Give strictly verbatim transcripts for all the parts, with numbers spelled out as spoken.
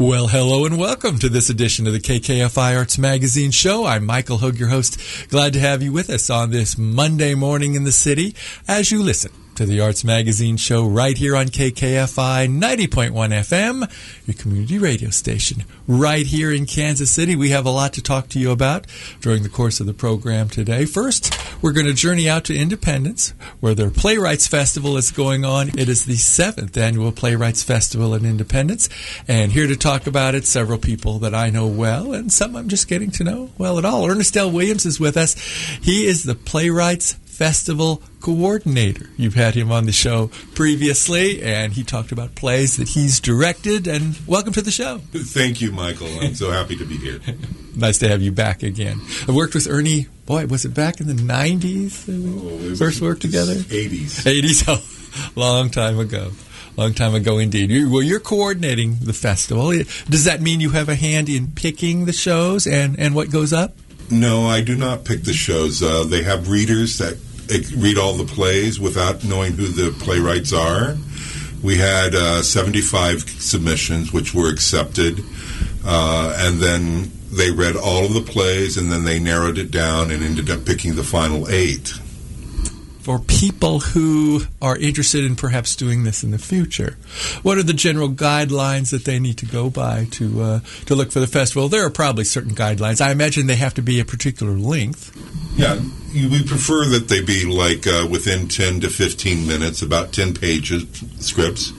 Well, hello and welcome to this edition of the K K F I Arts Magazine Show. I'm Michael Hogue, your host. Glad to have you with us on this Monday morning in the city as you listen to the Arts Magazine Show right here on K K F I ninety point one F M, your community radio station, right here in Kansas City. We have a lot to talk to you about during the course of the program today. First, we're going to journey out to Independence, where their Playwrights Festival is going on. It is the seventh annual Playwrights Festival in Independence, and here to talk about it, several people that I know well, and some I'm just getting to know well at all. Ernest L. Williams is with us. He is the Playwrights Festival coordinator. You've had him on the show previously, and he talked about plays that he's directed. And welcome to the show. Thank you, Michael. I'm so happy to be here. Nice to have you back again. I worked with Ernie, boy, was it back in the nineties? Oh, first worked together? eighties. eighties, oh, long time ago. Long time ago indeed. You, well, you're coordinating the festival. Does that mean you have a hand in picking the shows and, and what goes up? No, I do not pick the shows. Uh, they have readers that read all the plays without knowing who the playwrights are. We had uh, seventy-five submissions, which were accepted, uh, and then they read all of the plays, and then they narrowed it down and ended up picking the final eight. For people who are interested in perhaps doing this in the future, what are the general guidelines that they need to go by to uh, to look for the festival? There are probably certain guidelines. I imagine they have to be a particular length. Yeah, we prefer that they be like uh, within ten to fifteen minutes, about ten pages, scripts.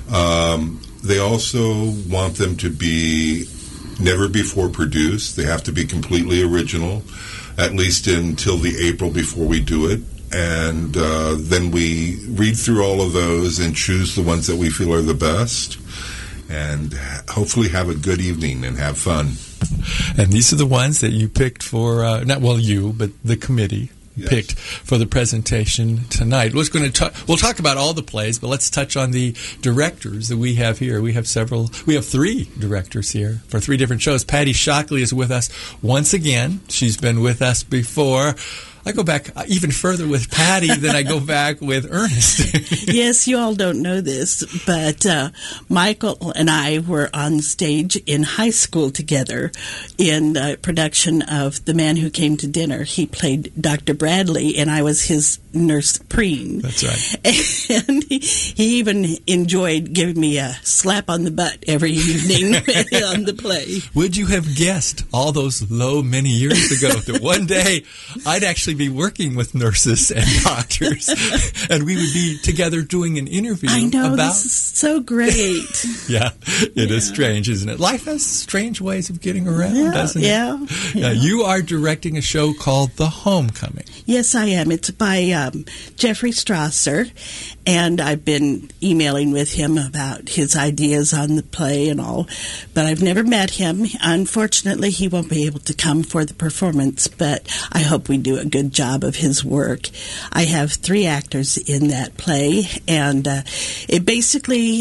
Um, they also want them to be never before produced. They have to be completely original, at least until the April before we do it. And uh, then we read through all of those and choose the ones that we feel are the best, and hopefully have a good evening and have fun. And these are the ones that you picked for, uh, not well you, but the committee yes. picked for the presentation tonight. We're going to talk, we'll talk about all the plays, but let's touch on the directors that we have here. We have several, we have three directors here for three different shows. Patty Shockley is with us once again. She's been with us before. I go back even further with Patty than I go back with Ernest. Yes, you all don't know this, but uh, Michael and I were on stage in high school together in a production of The Man Who Came to Dinner. He played Doctor Bradley, and I was his nurse Preen. That's right. And he, he even enjoyed giving me a slap on the butt every evening on the play. Would you have guessed all those low many years ago that one day I'd actually be working with nurses and doctors, and we would be together doing an interview. I know, about... this is so great. yeah, it yeah. is strange, isn't it? Life has strange ways of getting around, yeah, doesn't it? Yeah, yeah. Uh, you are directing a show called The Homecoming. Yes, I am. It's by um, Jeffrey Strasser, and I've been emailing with him about his ideas on the play and all, but I've never met him. Unfortunately, he won't be able to come for the performance, but I hope we do a good job of his work. I have three actors in that play, and uh, it basically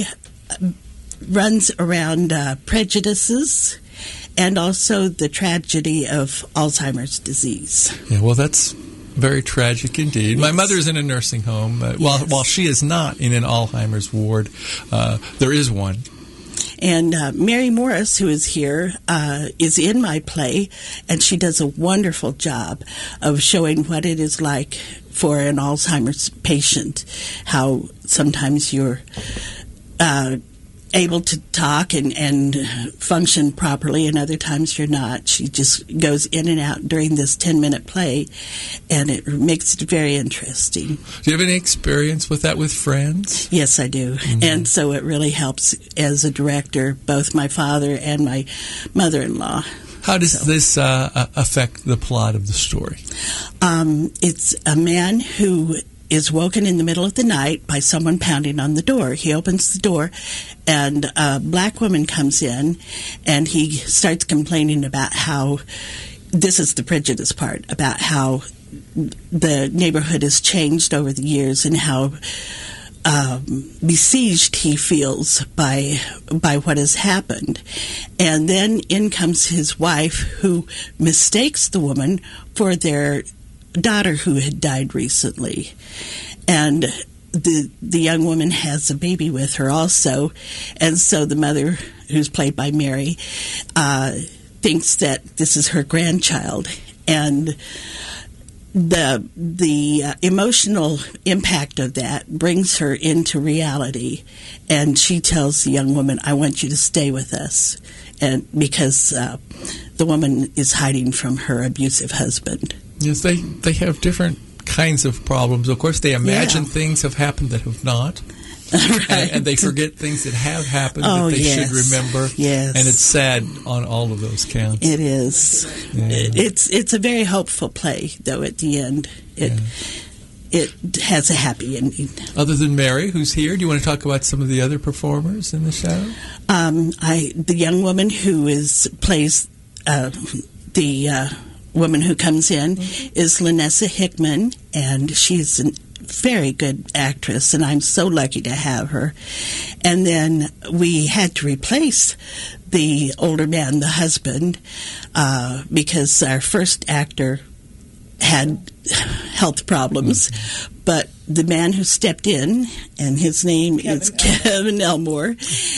runs around uh, prejudices and also the tragedy of Alzheimer's disease. Yeah, well, that's very tragic indeed. Yes. My mother is in a nursing home. Uh, while, yes. while she is not in an Alzheimer's ward, uh, there is one. And uh, Mary Morris, who is here, uh, is in my play, and she does a wonderful job of showing what it is like for an Alzheimer's patient, how sometimes you're uh, able to talk and, and function properly, and other times you're not. She just goes in and out during this ten-minute play, and it makes it very interesting. Do you have any experience with that with friends? Yes, I do. Mm-hmm. And so it really helps as a director, both my father and my mother-in-law. How does so. this uh, affect the plot of the story? Um, it's a man who is woken in the middle of the night by someone pounding on the door. He opens the door, and a black woman comes in, and he starts complaining about how, this is the prejudice part, about how the neighborhood has changed over the years and how um, besieged he feels by by what has happened. And then in comes his wife, who mistakes the woman for their daughter who had died recently, and the the young woman has a baby with her also, and so the mother who's played by Mary, uh, thinks that this is her grandchild, and the the uh, emotional impact of that brings her into reality, and she tells the young woman, "I want you to stay with us," and because uh, the woman is hiding from her abusive husband. Yes, they they have different kinds of problems. Of course, they imagine Yeah. things have happened that have not. Right. And, and they forget things that have happened Oh, that they yes. should remember. Yes. And it's sad on all of those counts. It is. Yeah. It's it's a very hopeful play, though. At the end, it it has a happy ending. Other than Mary, who's here, do you want to talk about some of the other performers in the show? Um, I the young woman who is plays uh, the uh, woman who comes in is Lanessa Hickman, and she's an very good actress, and I'm so lucky to have her. And then we had to replace the older man, the husband, uh, because our first actor had health problems. But the man who stepped in, and his name Kevin is Kevin Elmore,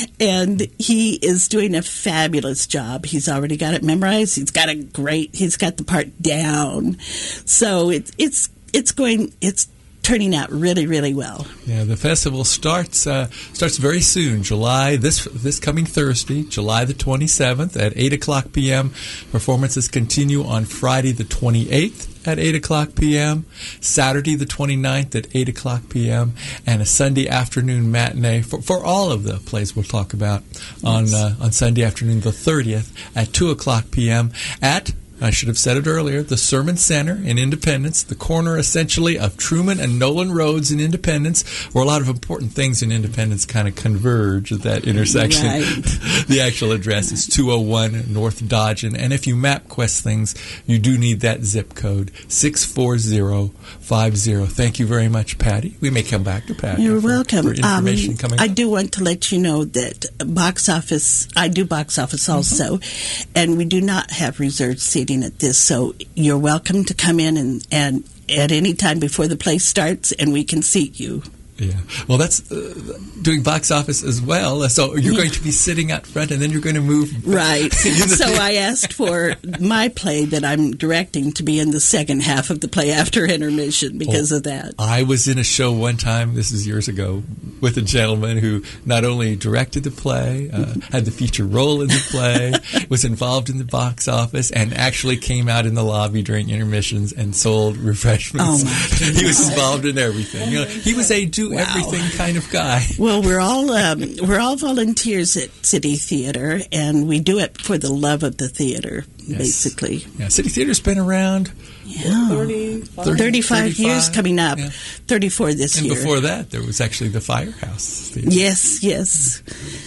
and he is doing a fabulous job. He's already got it memorized. He's got a great. He's got the part down. So it's it's it's going. It's turning out really, really well. Yeah, the festival starts uh, starts very soon, July, this this coming Thursday, July the twenty-seventh at eight o'clock p.m. Performances continue on Friday the twenty-eighth at eight o'clock p.m., Saturday the twenty-ninth at eight o'clock p.m., and a Sunday afternoon matinee for, for all of the plays we'll talk about on, uh, on Sunday afternoon the thirtieth at two o'clock p.m. at, I should have said it earlier, the Sermon Center in Independence, the corner essentially of Truman and Nolan Roads in Independence, where a lot of important things in Independence kind of converge at that intersection. Right. The actual address is two oh one North Dodgen, and if you MapQuest things, you do need that zip code, six four zero five zero. Thank you very much, Patty. We may come back to Patty. You're for, welcome. For information um, coming I up. do want to let you know that box office, I do box office also, and we do not have reserved seating at this, so you're welcome to come in and, and at any time before the play starts, and we can seat you. Yeah. Well, that's uh, doing box office as well. So you're going to be sitting out front, and then you're going to move. Right. So I asked for my play that I'm directing to be in the second half of the play after intermission because Oh, of that. I was in a show one time, this is years ago, with a gentleman who not only directed the play, uh, had the feature role in the play, was involved in the box office, and actually came out in the lobby during intermissions and sold refreshments. Oh, my He was involved in everything. You know, he was a do Wow. everything kind of guy. Well, we're all um, we're all volunteers at City Theater, and we do it for the love of the theater, Yes. basically. Yeah, City Theater's been around. Yeah. thirty-five thirty, thirty-five years thirty-five, coming up. yeah. thirty-four this And year. before that, there was actually the Firehouse Theater. Yes, yes.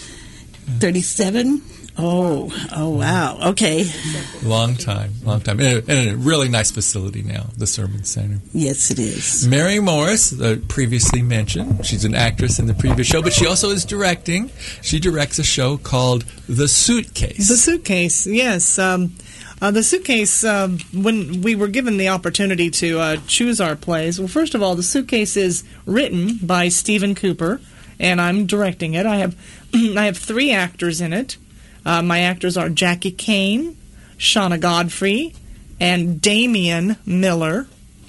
thirty-seven? Oh, oh, wow. Okay. Long time, long time. And a, and a really nice facility now, the Sermon Center. Yes, it is. Mary Morris, uh, previously mentioned, she's an actress in the previous show, but she also is directing. She directs a show called The Suitcase. The Suitcase, yes. Um, uh, the Suitcase, um, when we were given the opportunity to uh, choose our plays, well, first of all, The Suitcase is written by Stephen Cooper, and I'm directing it. I have, I have three actors in it. Uh, my actors are Jackie Kane, Shauna Godfrey, and Damian Miller.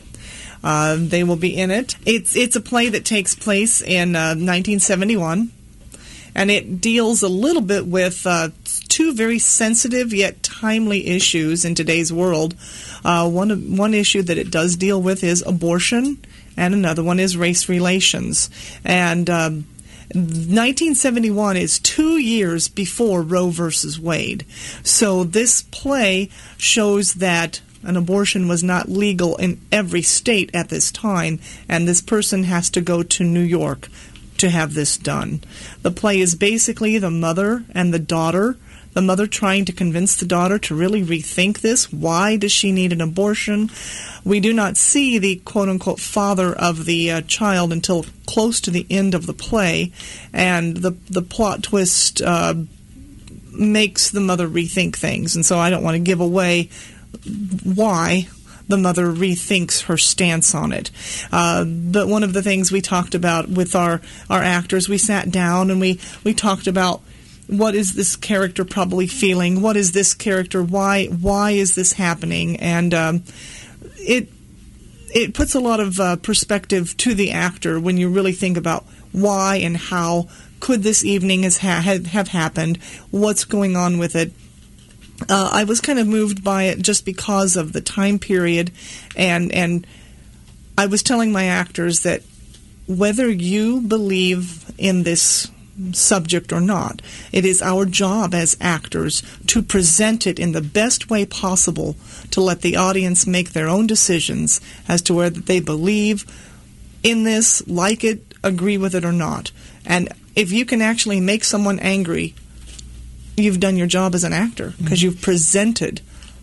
Uh, they will be in it. It's it's a play that takes place in uh, nineteen seventy-one, and it deals a little bit with uh, two very sensitive yet timely issues in today's world. Uh, one one issue that it does deal with is abortion, and another one is race relations. And um, nineteen seventy-one is two years before Roe versus Wade. So this play shows that an abortion was not legal in every state at this time, and this person has to go to New York to have this done. The play is basically the mother and the daughter. The mother trying to convince the daughter to really rethink this. Why does she need an abortion? We do not see the quote-unquote father of the uh, child until close to the end of the play, and the the plot twist uh, makes the mother rethink things. And so I don't want to give away why the mother rethinks her stance on it. Uh, but one of the things we talked about with our, our actors, we sat down and we, we talked about what is this character probably feeling? What is this character? Why why is this happening? And um, it it puts a lot of uh, perspective to the actor when you really think about why and how could this evening has ha- have happened. What's going on with it? Uh, I was kind of moved by it just because of the time period, and and I was telling my actors that whether you believe in this subject or not, it is our job as actors to present it in the best way possible to let the audience make their own decisions as to whether they believe in this, like it, agree with it or not. And if you can actually make someone angry, you've done your job as an actor because mm-hmm. you've presented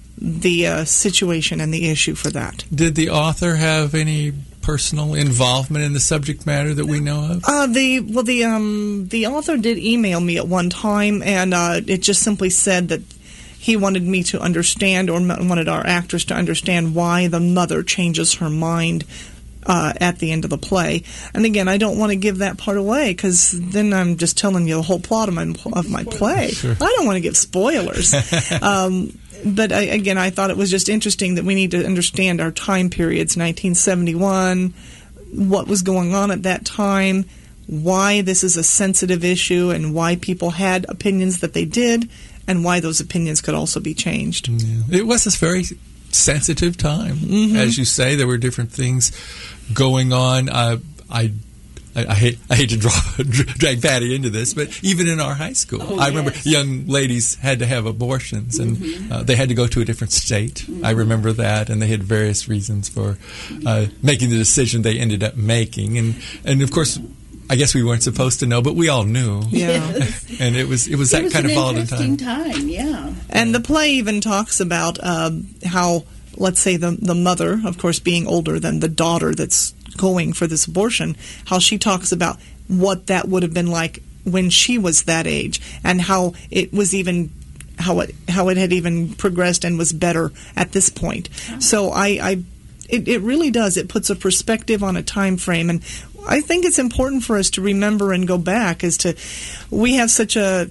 the uh, situation and the issue for that. Did the author have any personal involvement in the subject matter that we know of? Uh, the well, the um, the author did email me at one time, and uh, it just simply said that he wanted me to understand, or wanted our actors to understand, why the mother changes her mind Uh, at the end of the play. And again, I don't want to give that part away because then I'm just telling you the whole plot of my of my play. Sure. I don't want to give spoilers. um, but I, again, I thought it was just interesting that we need to understand our time periods, nineteen seventy-one, what was going on at that time, why this is a sensitive issue, and why people had opinions that they did, and why those opinions could also be changed. Yeah. It was this very sensitive time. Mm-hmm. As you say, there were different things going on. Uh, I, I, I hate I hate to draw, drag Patty into this, but even in our high school, oh, I remember yes. young ladies had to have abortions, and mm-hmm. uh, they had to go to a different state. Mm-hmm. I remember that, and they had various reasons for uh, making the decision they ended up making, and and of course, I guess we weren't supposed to know, but we all knew. Yeah. Yes. And it was it was that it was kind an of volatile interesting time. time. Yeah. And the play even talks about uh, how, let's say, the the mother, of course, being older than the daughter that's going for this abortion, how she talks about what that would have been like when she was that age, and how it was even how it how it had even progressed and was better at this point. Oh. So I, I it, it really does. It puts a perspective on a time frame, and I think it's important for us to remember and go back as to we have such a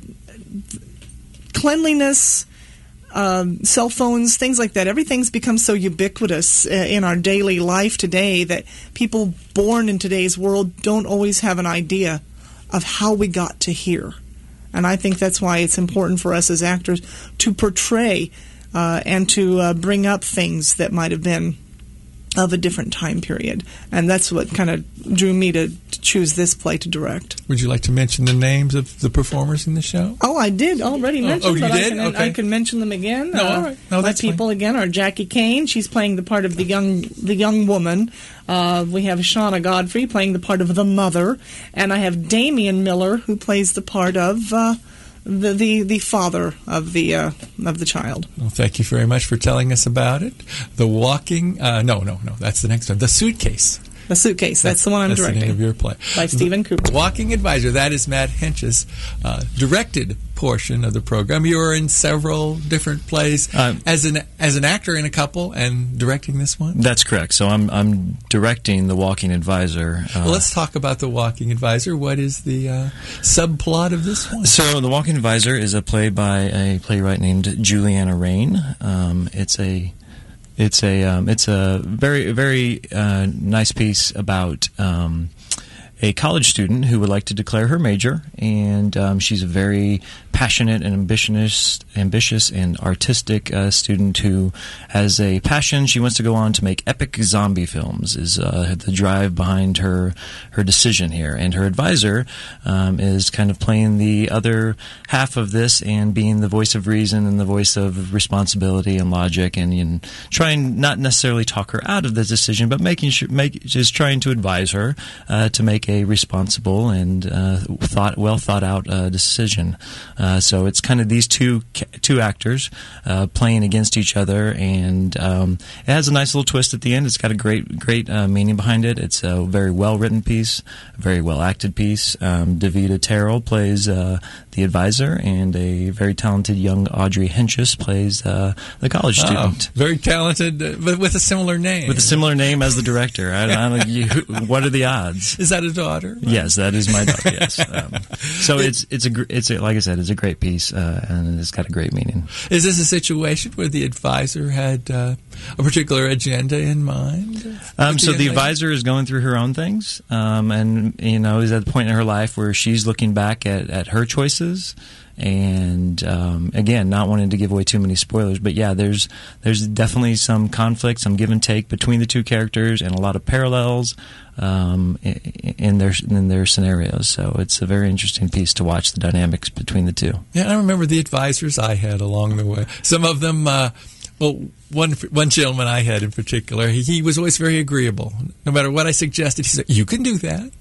cleanliness, um, cell phones, things like that. Everything's become so ubiquitous uh, in our daily life today that people born in today's world don't always have an idea of how we got to here. And I think that's why it's important for us as actors to portray uh, and to uh, bring up things that might have been of a different time period. And that's what kind of drew me to, to choose this play to direct. Would you like to mention the names of the performers in the show? Oh, I did already Oh, mention oh, you but did? I can, Okay. I can mention them again. No, Uh, all right. No, my that's people fine. again are Jackie Kane. She's playing the part of the young the young woman. Uh, we have Shauna Godfrey playing the part of the mother. And I have Damian Miller, who plays the part of uh, the, the the father of the uh, of the child. Well, thank you very much for telling us about it. The Walking... Uh, no, no, no. That's the next one. The Suitcase. The Suitcase. That's, the one I'm that's directing. the name of your play. By Stephen Cooper. Walking Advisor. That is Matt Hench's uh, directed portion of the program. You were in several different plays Um, as an as an actor in a couple and directing this one. That's correct. So I'm I'm directing The Walking Advisor. Uh, Well, let's talk about The Walking Advisor. What is the uh, subplot of this one? So The Walking Advisor is a play by a playwright named Juliana Rain. Um, it's a it's a um, it's a very very uh, nice piece about um, a college student who would like to declare her major, and um, she's a very passionate and ambitious, ambitious and artistic uh, student who has a passion. She wants to go on to make epic zombie films. Is uh, the drive behind her her decision here, and her advisor um, is kind of playing the other half of this and being the voice of reason and the voice of responsibility and logic, and, and trying not necessarily talk her out of the decision, but making sure make just trying to advise her uh, to make a responsible and uh, thought well thought out uh, decision. Uh, so it's kind of these two two actors uh, playing against each other, and um, it has a nice little twist at the end. It's got a great great uh, meaning behind it. It's a very well written piece, a very well acted piece. Um, Davida Terrell plays uh, the the advisor, and a very talented young Audrey Hentges plays uh, the college student. Oh, very talented, uh, but with a similar name. With a similar name as the director. I, I don't, you, what are the odds? Is that a daughter? Yes, that is my daughter. Yes. Um, so it's it's a it's a, like I said, it's a great piece, uh, and it's got a great meaning. Is this a situation where the advisor had uh, a particular agenda in mind? Um, so the lady? advisor is going through her own things, um, and you know is at the point in her life where she's looking back at, at her choices, and um, again, not wanting to give away too many spoilers, but yeah, there's there's definitely some conflict, some give and take between the two characters, and a lot of parallels um, in, in their in their scenarios. So it's a very interesting piece to watch the dynamics between the two. Yeah, I remember the advisors I had along the way. Some of them. Uh, Well, one one gentleman I had in particular, he, he was always very agreeable. No matter what I suggested, he said, "You can do that."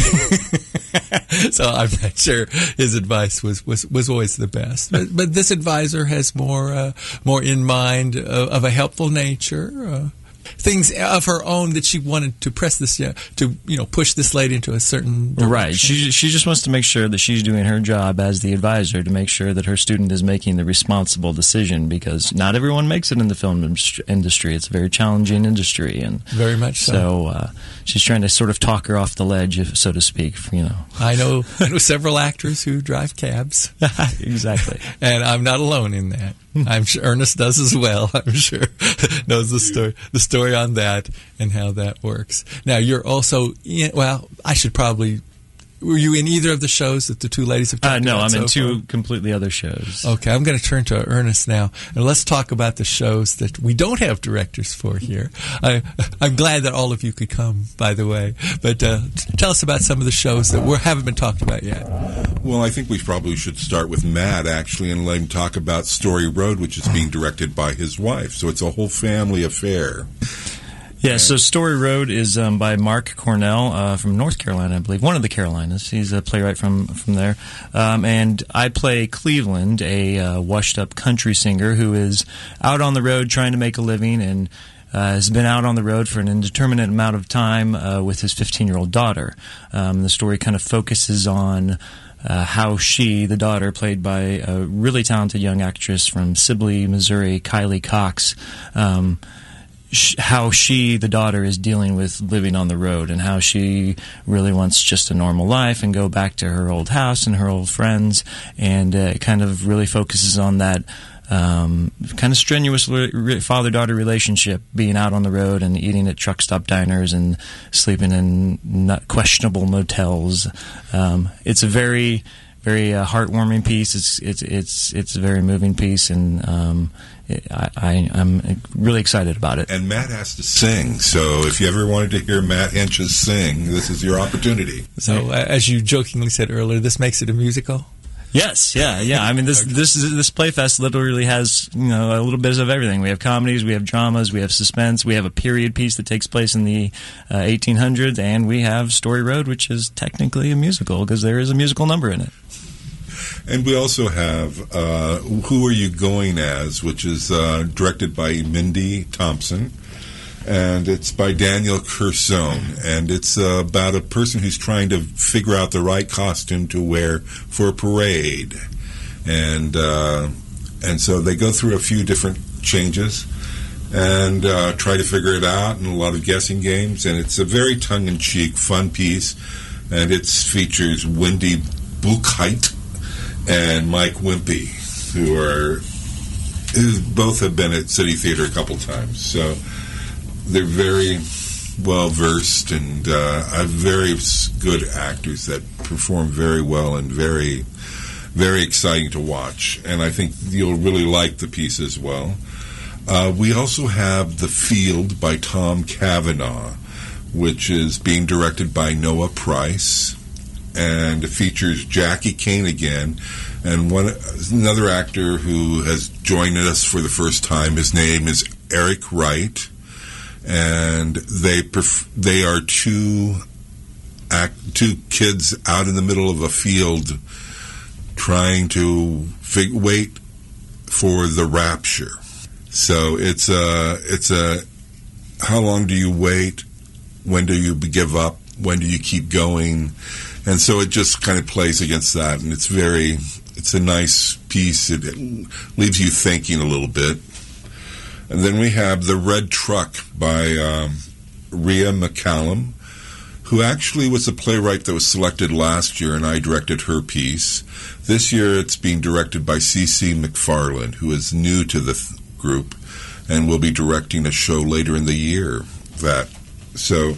So I'm not sure his advice was, was, was always the best. But, but this advisor has more uh, more in mind of, of a helpful nature. Uh, things of her own that she wanted to press this, uh, to you know, push this lady into a certain direction. Right. She she just wants to make sure that she's doing her job as the advisor to make sure that her student is making the responsible decision, because not everyone makes it in the film industry. It's a very challenging industry, and very much so. So uh, she's trying to sort of talk her off the ledge, if, so to speak. You know, I know I know several actors who drive cabs. Exactly, and I'm not alone in that. I'm sure Ernest does as well. I'm sure knows the story, the story on that and how that works. Now you're also in, well. I should probably. Were you in either of the shows that the two ladies have talked uh, no, about? No, I'm so in two far? completely other shows. Okay, I'm going to turn to Ernest now, and let's talk about the shows that we don't have directors for here. I, I'm glad that all of you could come, by the way. But uh, tell us about some of the shows that we haven't been talked about yet. Well, I think we probably should start with Matt, actually, and let him talk about Story Road, which is being directed by his wife. So it's a whole family affair. Yeah, so Story Road is um, by Mark Cornell uh, from North Carolina, I believe, one of the Carolinas. He's a playwright from from there. Um, and I play Cleveland, a uh, washed-up country singer who is out on the road trying to make a living, and Uh, has been out on the road for an indeterminate amount of time uh, with his fifteen-year-old daughter. Um, the story kind of focuses on uh, how she, the daughter, played by a really talented young actress from Sibley, Missouri, Kylie Cox, um, sh- how she, the daughter, is dealing with living on the road, and how she really wants just a normal life and go back to her old house and her old friends, and uh, it kind of really focuses on that Um, kind of strenuous re- father-daughter relationship, being out on the road and eating at truck stop diners and sleeping in not questionable motels. Um, it's a very, very uh, heartwarming piece. It's it's it's it's a very moving piece, and um, it, I, I, I'm really excited about it. And Matt has to sing, so if you ever wanted to hear Matt Hentges sing, this is your opportunity. So, uh, as you jokingly said earlier, this makes it a musical? Yes, yeah, yeah. I mean, this this this Playfest literally has, you know, a little bit of everything. We have comedies, we have dramas, we have suspense, we have a period piece that takes place in the uh, eighteen hundreds, and we have Story Road, which is technically a musical because there is a musical number in it. And we also have uh, Who Are You Going As, which is uh, directed by Mindy Thompson. And it's by Daniel Curzon, and it's uh, about a person who's trying to figure out the right costume to wear for a parade, and uh, and so they go through a few different changes and uh, try to figure it out, and a lot of guessing games, and it's a very tongue-in-cheek, fun piece, and it features Wendy Buchheit and Mike Wimpy, who are who both have been at City Theater a couple times, so. They're very well versed and uh, are very good actors that perform very well and very, very exciting to watch. And I think you'll really like the piece as well. Uh, we also have The Field by Tom Cavanaugh, which is being directed by Noah Price, and it features Jackie Kane again, and one another actor who has joined us for the first time. His name is Eric Wright. And they perf- they are two act- two kids out in the middle of a field trying to fig- wait for the rapture. So it's a it's a how long do you wait? When do you give up? When do you keep going? And so it just kind of plays against that, and it's very it's a nice piece. It, it leaves you thinking a little bit. And then we have The Red Truck by um, Rhea McCallum, who actually was a playwright that was selected last year, and I directed her piece. This year it's being directed by C C McFarland, who is new to the th- group and will be directing a show later in the year. That so,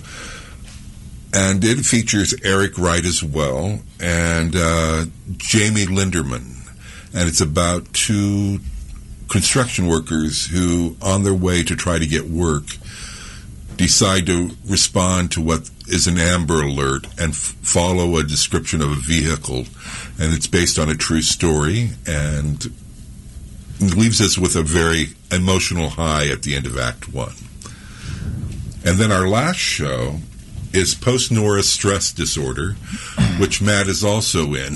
and it features Eric Wright as well, and uh, Jamie Linderman, and it's about two construction workers who, on their way to try to get work, decide to respond to what is an Amber Alert and f- follow a description of a vehicle. And it's based on a true story, and it leaves us with a very emotional high at the end of Act One. And then our last show is Post-Nora Stress Disorder, which Matt is also in.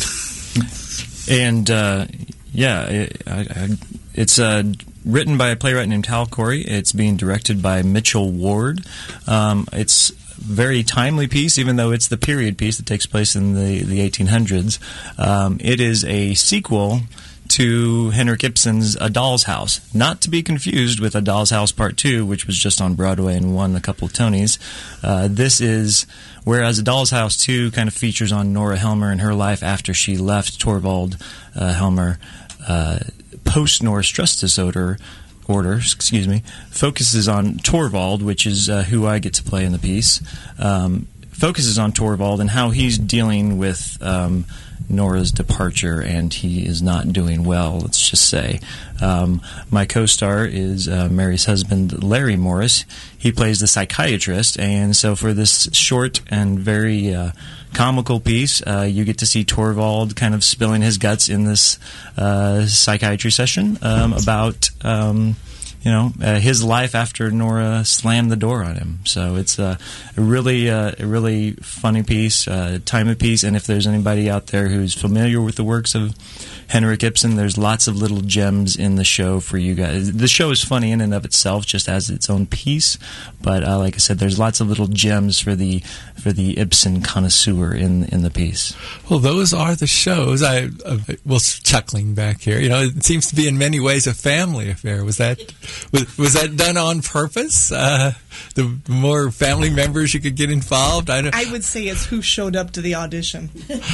And, uh, yeah, it, I, I, it's uh, written by a playwright named Hal Corey. It's being directed by Mitchell Ward. Um, it's a very timely piece, even though it's the period piece that takes place in the, the eighteen hundreds. Um, it is a sequel to Henrik Ibsen's A Doll's House, not to be confused with A Doll's House Part two, which was just on Broadway and won a couple of Tonys. Uh, this is, whereas A Doll's House two kind of features on Nora Helmer and her life after she left Torvald uh, Helmer, uh, post-Nora stress disorder, order, excuse me, focuses on Torvald, which is uh, who I get to play in the piece, um, focuses on Torvald and how he's dealing with um, Nora's departure, and he is not doing well, let's just say. Um, my co-star is uh, Mary's husband, Larry Morris. He plays the psychiatrist, and so for this short and very uh, comical piece, uh, you get to see Torvald kind of spilling his guts in this uh, psychiatry session um, about... Um, You know, uh, his life after Nora slammed the door on him. So it's uh, a really, uh, a really funny piece, uh, timely piece. And if there's anybody out there who's familiar with the works of Henrik Ibsen, there's lots of little gems in the show for you guys. The show is funny in and of itself, just as its own piece. But uh, like I said, there's lots of little gems for the for the Ibsen connoisseur in in the piece. Well, those are the shows. I uh, was chuckling back here. You know, it seems to be in many ways a family affair. Was that was, was that done on purpose? Uh, the more family members you could get involved. I, don't, I would say it's who showed up to the audition.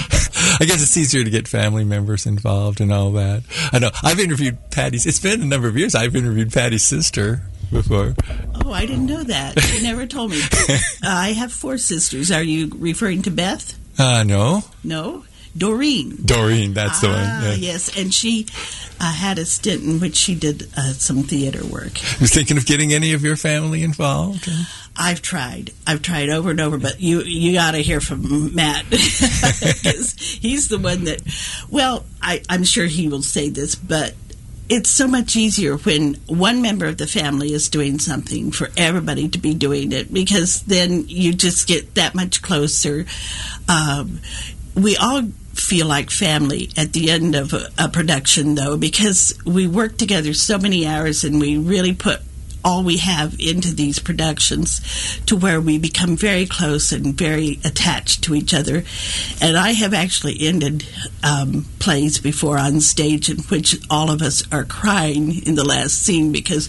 I guess it's easier to get family members involved and all that. I know. I've interviewed Patty's. It's been a number of years. I've interviewed Patty's sister before. Oh, I didn't know that. You never told me. uh, I have four sisters. Are you referring to Beth? Uh, no. No? Doreen. Doreen, that's the ah, one. Yeah. Yes, and she uh, had a stint in which she did uh, some theater work. You thinking of getting any of your family involved? I've tried. I've tried over and over, but you you got to hear from Matt because he's the one that. Well, I, I'm sure he will say this, but it's so much easier when one member of the family is doing something for everybody to be doing it, because then you just get that much closer. Um, we all feel like family at the end of a, a production, though, because we work together so many hours and we really put all we have into these productions to where we become very close and very attached to each other. And I have actually ended um, plays before on stage in which all of us are crying in the last scene because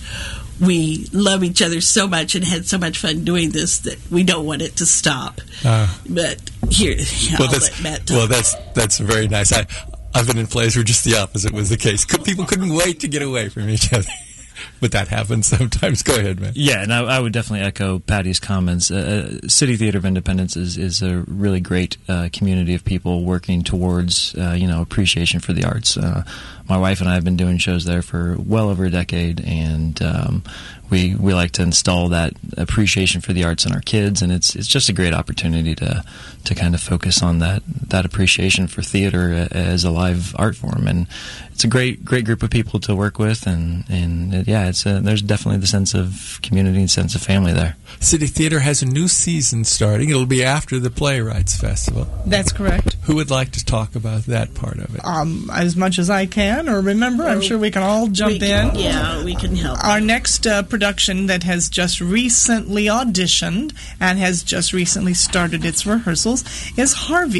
we love each other so much and had so much fun doing this that we don't want it to stop. Uh, but here, well, I'll that's, let Matt talk. Well, that's that's very nice. I, I've been in plays where just the opposite was the case. People couldn't wait to get away from each other. But that happens sometimes. Go ahead, man. Yeah, and I, I would definitely echo Patty's comments. Uh, City Theater of Independence is, is a really great uh, community of people working towards, uh, you know, appreciation for the arts. Uh, my wife and I have been doing shows there for well over a decade, and um, we we like to install that appreciation for the arts in our kids, and it's it's just a great opportunity to to kind of focus on that that appreciation for theater as a live art form. And it's a great great group of people to work with, and and yeah, it's a, there's definitely the sense of community and sense of family there. City Theater has a new season starting. It'll be after the Playwrights Festival. That's correct. Who would like to talk about that part of it? Um, as much as I can, or remember, I'm sure we can all jump can, in. Yeah, we can help. Our next uh, production that has just recently auditioned and has just recently started its rehearsals is Harvey.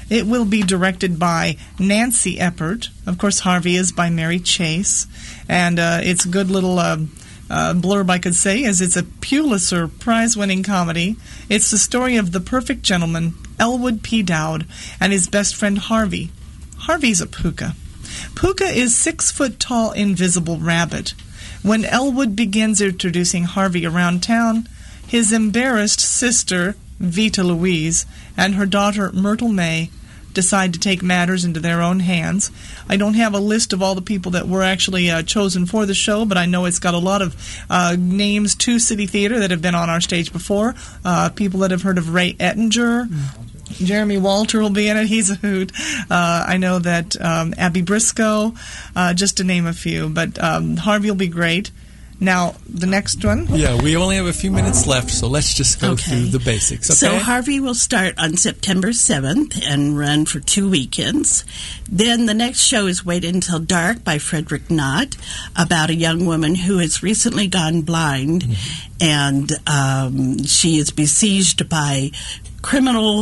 It will be directed by Nancy Eppert. Of course, Harvey is by Mary Chase. And uh, it's a good little uh, uh, blurb, I could say, as it's a Pulitzer Prize-winning comedy. It's the story of the perfect gentleman, Elwood P. Dowd, and his best friend Harvey. Harvey's a puka. Puka is six-foot-tall invisible rabbit. When Elwood begins introducing Harvey around town, his embarrassed sister, Vita Louise, and her daughter, Myrtle May, decide to take matters into their own hands. I don't have a list of all the people that were actually uh, chosen for the show, but I know it's got a lot of uh, names to City Theater that have been on our stage before. Uh, people that have heard of Ray Ettinger. Mm. Jeremy Walter will be in it. He's a hoot. Uh, I know that um, Abby Briscoe, uh, just to name a few. But um, Harvey will be great. Now, the next one. Yeah, we only have a few minutes left, so let's just go okay. through the basics. Okay? So Harvey will start on September seventh and run for two weekends. Then the next show is Wait Until Dark by Frederick Knott, about a young woman who has recently gone blind, mm-hmm. and um, she is besieged by criminal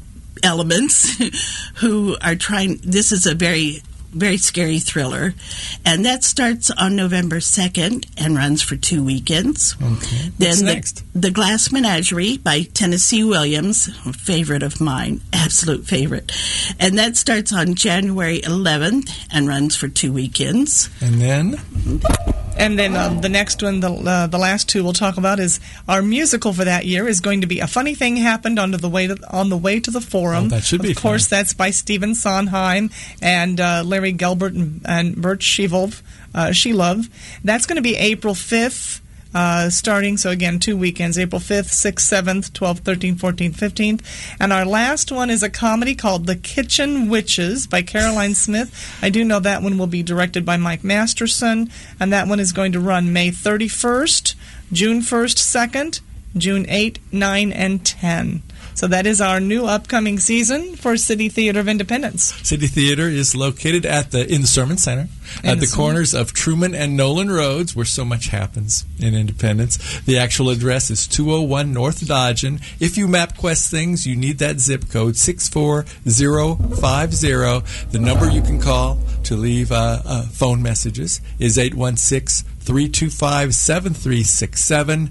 elements who are trying. This is a very very scary thriller, and that starts on November second and runs for two weekends. Okay. Then What's the, next? The Glass Menagerie by Tennessee Williams, a favorite of mine, absolute favorite, and that starts on January eleventh and runs for two weekends. And then And then um, the next one, the uh, the last two we'll talk about, is our musical for that year is going to be A Funny Thing Happened on the way to, on the way to the Forum. Oh, that should be Of course, fun. that's by Stephen Sondheim and uh, Larry Gelbart and, and Bert Shevelov. Uh, Shelov. That's going to be April fifth. Uh, starting, so again, two weekends, April fifth, sixth, seventh, twelfth, thirteenth, fourteenth, fifteenth. And our last one is a comedy called The Kitchen Witches by Caroline Smith. I do know that one will be directed by Mike Masterson, and that one is going to run May thirty-first, June first, second, June eighth, ninth, and tenth. So that is our new upcoming season for City Theater of Independence. City Theater is located at the in the Sermon Center In at the the corners of Truman and Nolan Roads, where so much happens in Independence. The actual address is two oh one North Dodgen. If you MapQuest things, you need that zip code six four zero five zero. The number you can call to leave uh, uh, phone messages is eight one six, three two five, seven three six seven.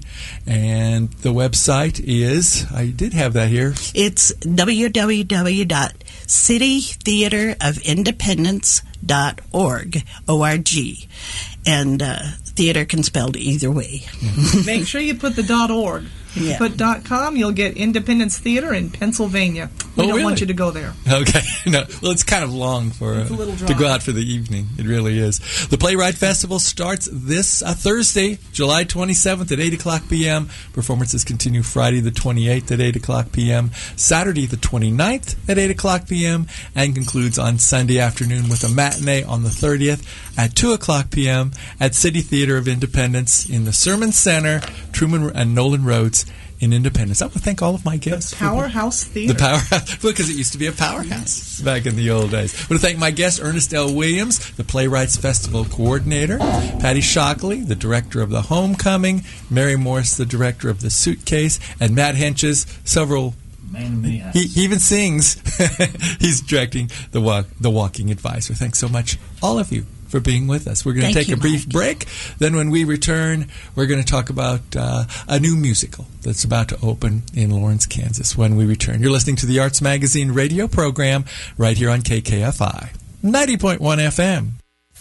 And the website is, I did have that here. It's w w w dot city theater of independence dot org, O R G. And uh, theater can spelled either way. Make sure you put the .org. If Yeah. you put .com, you'll get Independence Theater in Pennsylvania. We Oh, don't really? want you to go there. Okay. No. Well, it's kind of long for It's a uh, little to dry. go out for the evening. It really is. The Playwright Festival starts this uh, Thursday, July twenty-seventh at eight o'clock p.m. Performances continue Friday the twenty-eighth at eight o'clock p.m., Saturday the twenty-ninth at eight o'clock p.m., and concludes on Sunday afternoon with a matinee on the thirtieth at two o'clock p.m. at City Theater of Independence in the Sermon Center, Truman and Nolan Roads in Independence. I want to thank all of my guests. for- Powerhouse Theater. the powerhouse, because it used to be a powerhouse back in the old days. I want to thank my guest, Ernest L. Williams, the Playwrights Festival coordinator, Patty Shockley, the director of the Homecoming, Mary Morris, the director of the Suitcase, and Matt Henches, several. Man, many hats. He, he even sings. He's directing the walk, the Walking Advisor. Thanks so much, all of you, for being with us. We're going to Thank take you, a brief Mike. break. Then when we return, we're going to talk about uh, a new musical that's about to open in Lawrence, Kansas when we return. You're listening to the Arts Magazine radio program right here on K K F I ninety point one F M.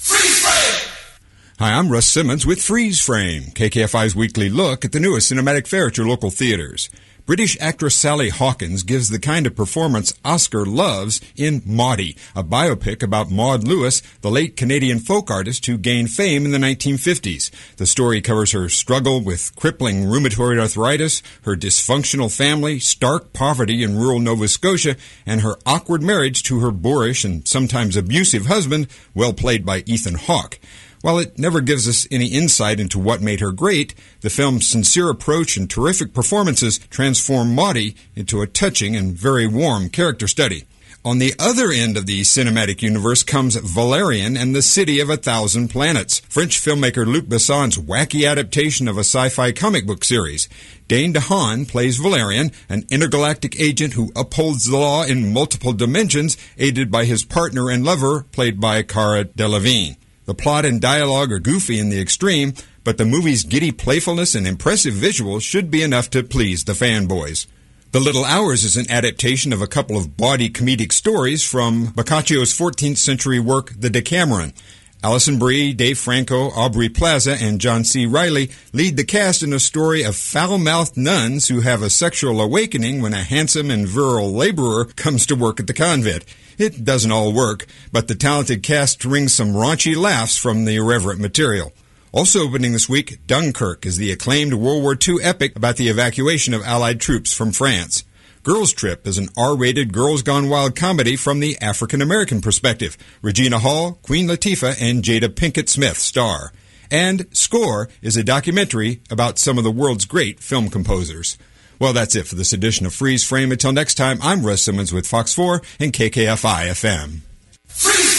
Hi, I'm Russ Simmons with Freeze Frame, K K F I's weekly look at the newest cinematic fare at your local theaters. British actress Sally Hawkins gives the kind of performance Oscar loves in Maudie, a biopic about Maud Lewis, the late Canadian folk artist who gained fame in the nineteen fifties. The story covers her struggle with crippling rheumatoid arthritis, her dysfunctional family, stark poverty in rural Nova Scotia, and her awkward marriage to her boorish and sometimes abusive husband, well played by Ethan Hawke. While it never gives us any insight into what made her great, the film's sincere approach and terrific performances transform Maudie into a touching and very warm character study. On the other end of the cinematic universe comes Valerian and the City of a Thousand Planets, French filmmaker Luc Besson's wacky adaptation of a sci-fi comic book series. Dane DeHaan plays Valerian, an intergalactic agent who upholds the law in multiple dimensions, aided by his partner and lover, played by Cara Delevingne. The plot and dialogue are goofy in the extreme, but the movie's giddy playfulness and impressive visuals should be enough to please the fanboys. The Little Hours is an adaptation of a couple of bawdy comedic stories from Boccaccio's fourteenth century work, The Decameron. Alison Brie, Dave Franco, Aubrey Plaza, and John C. Reilly lead the cast in a story of foul-mouthed nuns who have a sexual awakening when a handsome and virile laborer comes to work at the convent. It doesn't all work, but the talented cast wrings some raunchy laughs from the irreverent material. Also opening this week, Dunkirk is the acclaimed World War Two epic about the evacuation of Allied troops from France. Girls Trip is an R-rated Girls Gone Wild comedy from the African-American perspective. Regina Hall, Queen Latifah, and Jada Pinkett Smith star. And Score is a documentary about some of the world's great film composers. Well, that's it for this edition of Freeze Frame. Until next time, I'm Russ Simmons with Fox four and K K F I F M. Freeze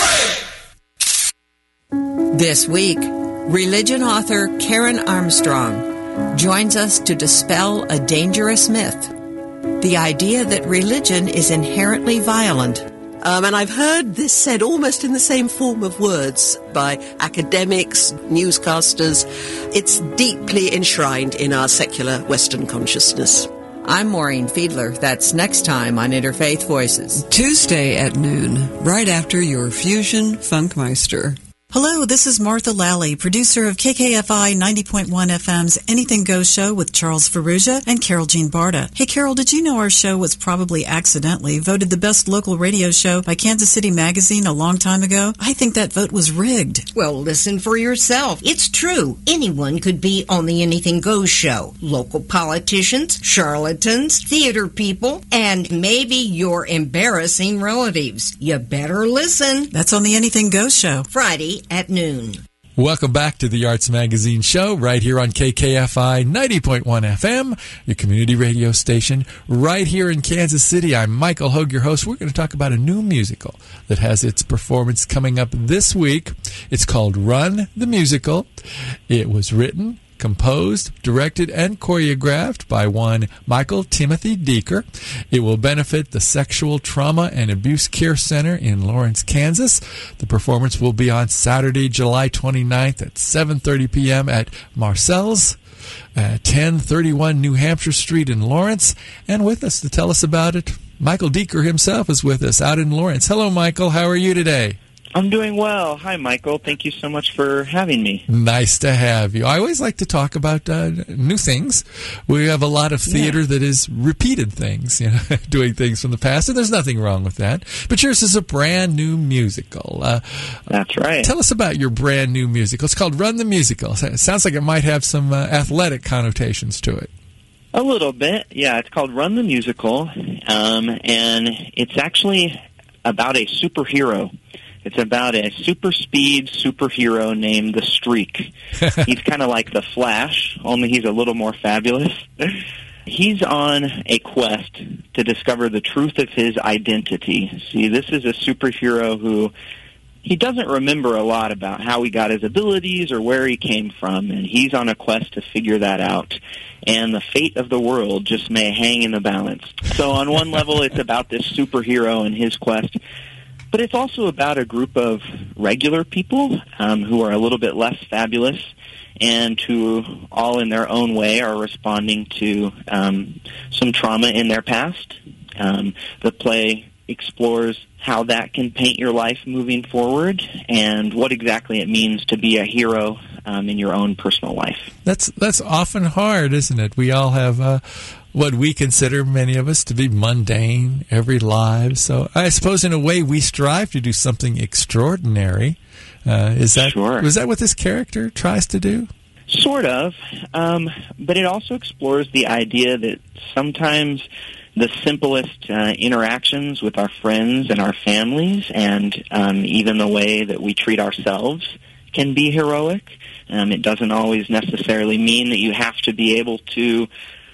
Frame! This week, religion author Karen Armstrong joins us to dispel a dangerous myth. The idea that religion is inherently violent. Um, and I've heard this said almost in the same form of words by academics, newscasters. It's deeply enshrined in our secular Western consciousness. I'm Maureen Fiedler. That's next time on Interfaith Voices. Tuesday at noon, right after your Fusion Funkmeister. Hello, this is Martha Lally, producer of K K F I ninety point one F M's Anything Goes show with Charles Ferrugia and Carol Jean Barta. Hey, Carol, did you know our show was probably accidentally voted the best local radio show by Kansas City Magazine a long time ago? I think that vote was rigged. Well, listen for yourself. It's true. Anyone could be on the Anything Goes show. Local politicians, charlatans, theater people, and maybe your embarrassing relatives. You better listen. That's on the Anything Goes show. Friday at noon. Welcome back to the Arts Magazine Show right here on K K F I ninety point one F M, your community radio station right here in Kansas City. I'm Michael Hogue, your host. We're going to talk about a new musical that has its performance coming up this week. It's called Run the Musical. It was written, composed, directed, and choreographed by one Michael Timothy Deeker. It will benefit the Sexual Trauma and Abuse Care Center in Lawrence, Kansas. The performance will be on Saturday, July twenty-ninth at seven thirty p.m. at Marcel's at ten thirty-one New Hampshire Street in Lawrence. And with us to tell us about it, Michael Deeker himself is with us out in Lawrence. Hello, Michael. How are you today? I'm doing well. Hi, Michael. Thank you so much for having me. Nice to have you. I always like to talk about uh, new things. We have a lot of theater yeah. that is repeated things, you know, doing things from the past, and there's nothing wrong with that. But yours is a brand new musical. Uh, That's right. Tell us about your brand new musical. It's called Run the Musical. It sounds like it might have some uh, athletic connotations to it. A little bit, yeah. It's called Run the Musical, um, and it's actually about a superhero. It's about a super speed superhero named the Streak. He's kind of like the Flash, only he's a little more fabulous. He's on a quest to discover the truth of his identity. See, this is a superhero who he doesn't remember a lot about how he got his abilities or where he came from, and he's on a quest to figure that out. And the fate of the world just may hang in the balance. So on one level, it's about this superhero and his quest. But it's also about a group of regular people um, who are a little bit less fabulous and who all in their own way are responding to um, some trauma in their past. Um, the play explores how that can paint your life moving forward and what exactly it means to be a hero um, in your own personal life. That's, that's often hard, isn't it? We all have... Uh what we consider, many of us, to be mundane, every lives. So I suppose in a way we strive to do something extraordinary. Uh, is that sure. Was that what this character tries to do? Sort of, um, but it also explores the idea that sometimes the simplest uh, interactions with our friends and our families and um, even the way that we treat ourselves can be heroic. Um, it doesn't always necessarily mean that you have to be able to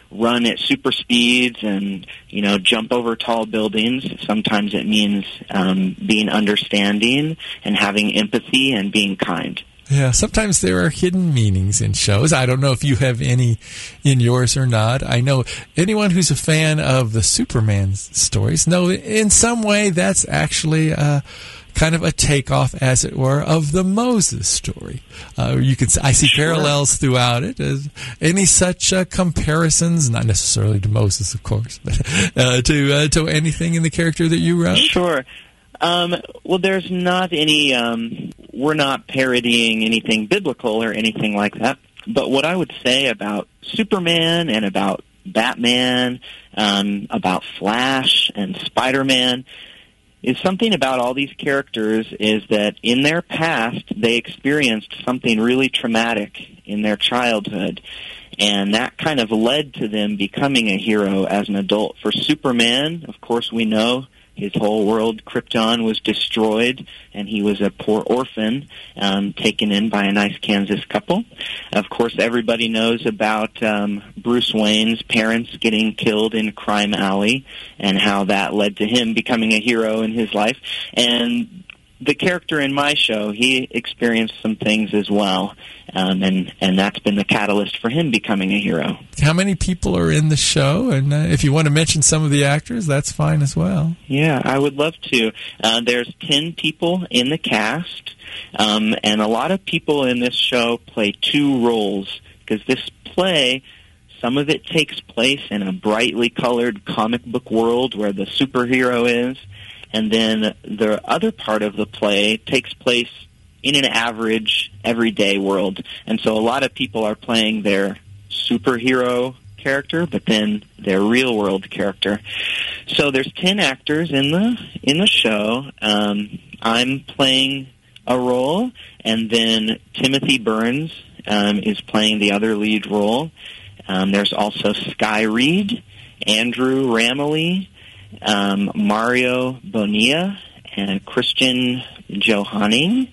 run at super speeds and, you know, jump over tall buildings. Sometimes it means um, being understanding and having empathy and being kind. Yeah, sometimes there are hidden meanings in shows. I don't know if you have any in yours or not. I know anyone who's a fan of the Superman stories know in some way that's actually uh, kind of a takeoff, as it were, of the Moses story. Uh, you can I see Sure. parallels throughout it. Uh, any such uh, comparisons, not necessarily to Moses, of course, but uh, to uh, to anything in the character that you wrote? Sure. Um, well, there's not any, um, we're not parodying anything biblical or anything like that. But what I would say about Superman and about Batman, um, about Flash and Spider-Man is something about all these characters is that in their past they experienced something really traumatic in their childhood. And that kind of led to them becoming a hero as an adult. For Superman, of course, we know his whole world, Krypton, was destroyed, and he was a poor orphan um, taken in by a nice Kansas couple. Of course, everybody knows about um, Bruce Wayne's parents getting killed in Crime Alley and how that led to him becoming a hero in his life. And the character in my show, he experienced some things as well, um, and, and that's been the catalyst for him becoming a hero. How many people are in the show? And uh, if you want to mention some of the actors, that's fine as well. Yeah, I would love to. Uh, there's ten people in the cast, um, and a lot of people in this show play two roles, because this play, some of it takes place in a brightly colored comic book world where the superhero is, and then the other part of the play takes place in an average, everyday world. And so a lot of people are playing their superhero character, but then their real-world character. So there's ten actors in the in the show. Um, I'm playing a role, and then Timothy Burns um, is playing the other lead role. Um, there's also Sky Reed, Andrew Ramley, Um, Mario Bonilla, and Christian Johanning,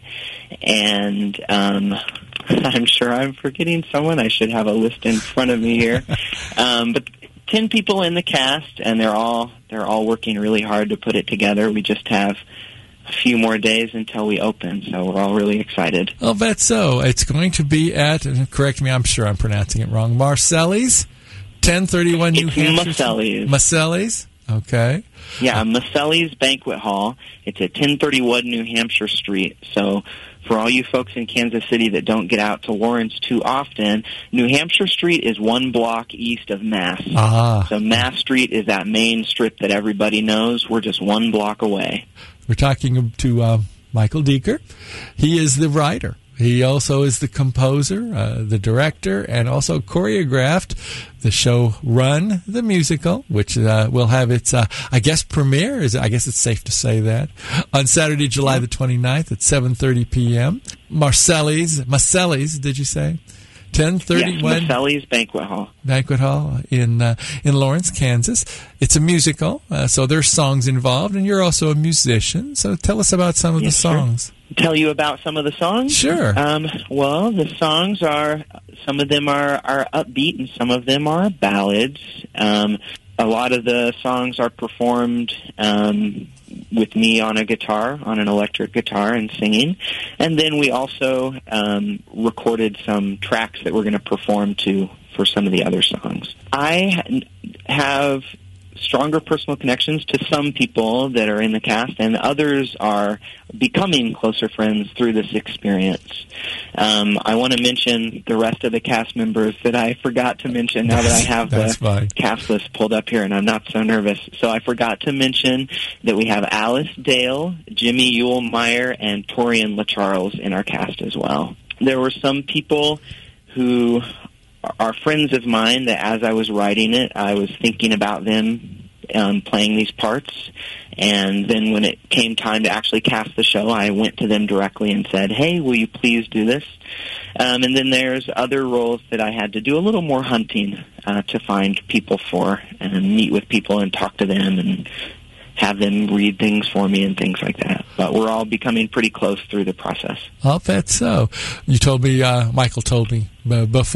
and um, I'm sure I'm forgetting someone. I should have a list in front of me here. Um, but ten people in the cast, and they're all they're all working really hard to put it together. We just have a few more days until we open, so we're all really excited. I'll bet so. It's going to be at, and correct me, I'm sure I'm pronouncing it wrong, Marcelli's, ten thirty-one New It's Hampshire. Marcelli's. Marcelli's? Okay. Yeah, Maselli's Banquet Hall. It's at ten thirty-one New Hampshire Street. So for all you folks in Kansas City that don't get out to Lawrence too often, New Hampshire Street is one block east of Mass. Ah. So Mass Street is that main strip that everybody knows. We're just one block away. We're talking to uh, Michael Deeker. He is the writer. He also is the composer, uh, the director, and also choreographed the show Run, the musical, which uh, will have its, uh, I guess, premiere. Is I guess it's safe to say that, on Saturday, July the twenty-ninth at seven thirty p.m. Marcelli's, Marcelli's, did you say? ten thirty-one Yes, Maselli's Banquet Hall. Banquet Hall in uh, in Lawrence, Kansas. It's a musical, uh, so there's songs involved, and you're also a musician. So tell us about some of Yes, the songs. Sir. Tell you about some of the songs? Sure. Um, well, the songs are, some of them are, are upbeat and some of them are ballads. Um, a lot of the songs are performed um, with me on a guitar, on an electric guitar, and singing. And then we also um, recorded some tracks that we're going to perform to for some of the other songs. I have stronger personal connections to some people that are in the cast, and others are becoming closer friends through this experience. Um, I want to mention the rest of the cast members that I forgot to mention now that I have the fine. cast list pulled up here, and I'm not so nervous. So I forgot to mention that we have Alice Dale, Jimmy Ewell-Meyer, and Torian LaCharles in our cast as well. There were some people who are friends of mine that as I was writing it, I was thinking about them um, playing these parts. And then when it came time to actually cast the show, I went to them directly and said, hey, will you please do this? Um, and then there's other roles that I had to do a little more hunting uh, to find people for and meet with people and talk to them and have them read things for me and things like that. But we're all becoming pretty close through the process. I'll bet so. You told me, uh, Michael told me b- before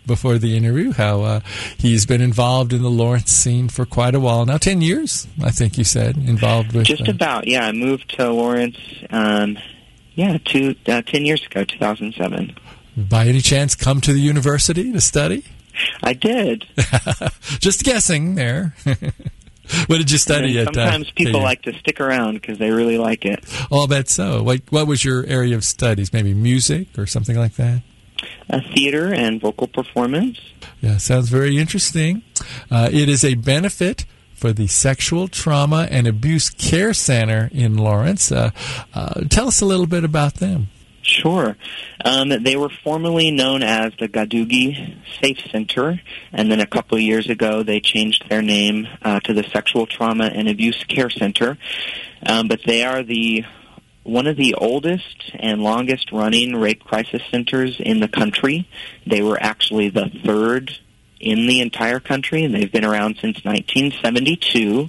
before the interview how uh, he's been involved in the Lawrence scene for quite a while now. Ten years, I think you said, involved with... Just uh, about, yeah. I moved to Lawrence, um, yeah, two, uh, ten years ago, two thousand seven. By any chance come to the university to study? I did. Just guessing there. What did you study at? Sometimes uh, people K U? like to stick around because they really like it. Oh, I'll bet so. What, what was your area of studies? Maybe music or something like that? Uh, theater and vocal performance. Yeah, sounds very interesting. Uh, it is a benefit for the Sexual Trauma and Abuse Care Center in Lawrence. Uh, uh, tell us a little bit about them. Sure. Um, they were formerly known as the Gadugi Safe Center, and then a couple of years ago they changed their name uh, to the Sexual Trauma and Abuse Care Center. Um, but they are the one of the oldest and longest running rape crisis centers in the country. They were actually the third in the entire country, and they've been around since nineteen seventy-two,